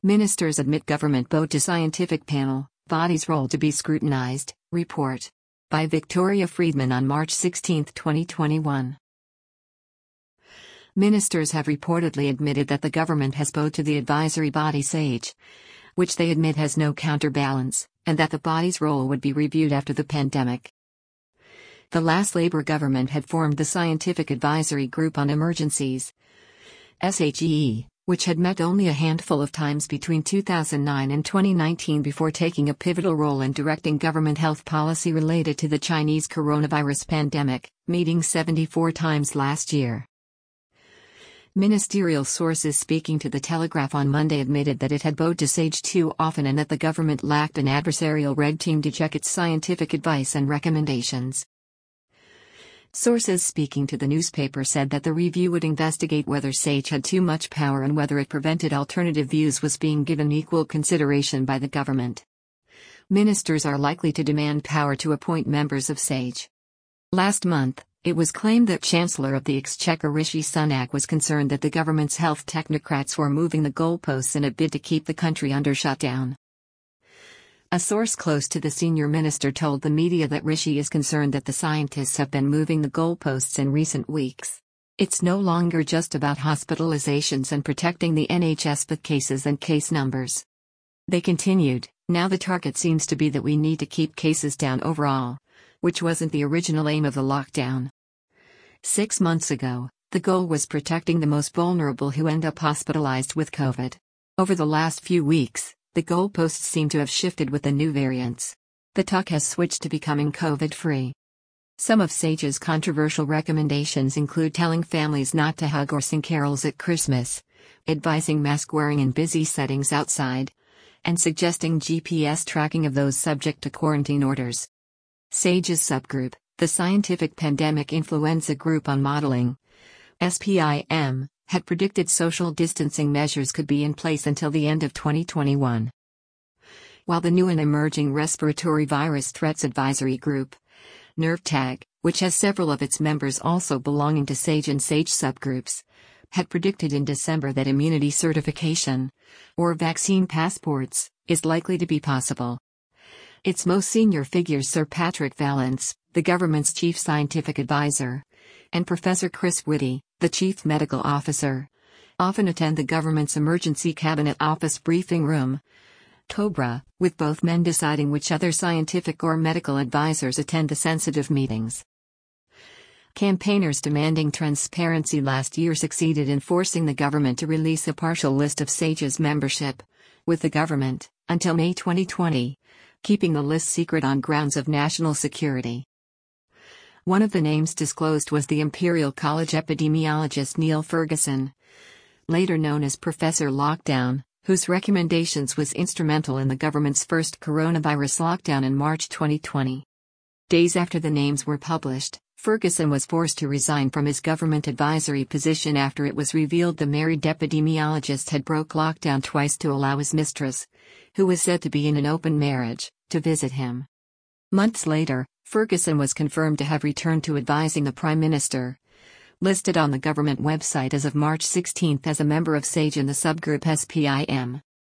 Ministers admit government vote to scientific panel, body's role to be scrutinized, report. By Victoria Friedman on March 16, 2021. Ministers have reportedly admitted that the government has bowed to the advisory body SAGE, which they admit has no counterbalance, and that the body's role would be reviewed after the pandemic. The last Labour government had formed the Scientific Advisory Group on Emergencies, SHEE, which had met only a handful of times between 2009 and 2019 before taking a pivotal role in directing government health policy related to the Chinese coronavirus pandemic, meeting 74 times last year. Ministerial sources speaking to The Telegraph on Monday admitted that it had bowed to SAGE too often and that the government lacked an adversarial red team to check its scientific advice and recommendations. Sources speaking to the newspaper said that the review would investigate whether SAGE had too much power and whether it prevented alternative views was being given equal consideration by the government. Ministers are likely to demand power to appoint members of SAGE. Last month, it was claimed that Chancellor of the Exchequer Rishi Sunak was concerned that the government's health technocrats were moving the goalposts in a bid to keep the country under shutdown. A source close to the senior minister told the media that Rishi is concerned that the scientists have been moving the goalposts in recent weeks. It's no longer just about hospitalizations and protecting the NHS but cases and case numbers. They continued, now the target seems to be that we need to keep cases down overall, which wasn't the original aim of the lockdown. 6 months ago, the goal was protecting the most vulnerable who end up hospitalized with COVID. Over the last few weeks, the goalposts seem to have shifted with the new variants. The talk has switched to becoming COVID-free. Some of SAGE's controversial recommendations include telling families not to hug or sing carols at Christmas, advising mask wearing in busy settings outside, and suggesting GPS tracking of those subject to quarantine orders. SAGE's subgroup, the Scientific Pandemic Influenza Group on Modeling, SPIM, had predicted social distancing measures could be in place until the end of 2021. While the new and emerging Respiratory Virus Threats Advisory Group, NERVTAG, which has several of its members also belonging to SAGE and SAGE subgroups, had predicted in December that immunity certification, or vaccine passports, is likely to be possible. Its most senior figures Sir Patrick Vallance, the government's chief scientific advisor, and Professor Chris Whitty, the chief medical officer, often attend the government's emergency cabinet office briefing room, COBRA, with both men deciding which other scientific or medical advisors attend the sensitive meetings. Campaigners demanding transparency last year succeeded in forcing the government to release a partial list of SAGE's membership, with the government, until May 2020, keeping the list secret on grounds of national security. One of the names disclosed was the Imperial College epidemiologist Neil Ferguson, later known as Professor Lockdown, whose recommendations was instrumental in the government's first coronavirus lockdown in March 2020. Days after the names were published, Ferguson was forced to resign from his government advisory position after it was revealed the married epidemiologist had broke lockdown twice to allow his mistress, who was said to be in an open marriage, to visit him. Months later, Ferguson was confirmed to have returned to advising the Prime Minister, listed on the government website as of March 16 as a member of SAGE in the subgroup SPIM.